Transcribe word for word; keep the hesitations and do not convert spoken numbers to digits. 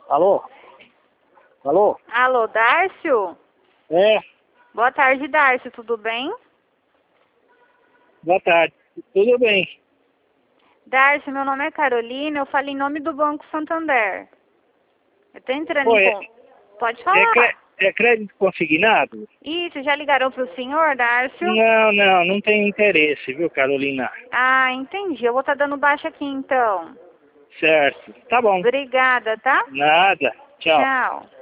Alô? Alô? Alô, Dárcio? É, Boa tarde, Dárcio, tudo bem? boa tarde. Tudo bem? Dárcio, meu nome é Carolina, eu falo em nome do Banco Santander. Eu tô entrando Pô, em... é, con- Pode é, falar. cré- é crédito consignado? Isso, já ligaram pro senhor, Dárcio? Não, não, não tem interesse, viu, Carolina? Ah, entendi. Eu vou estar dando baixa aqui, então. Certo. Tá bom. Obrigada, tá? Nada. Tchau. Tchau.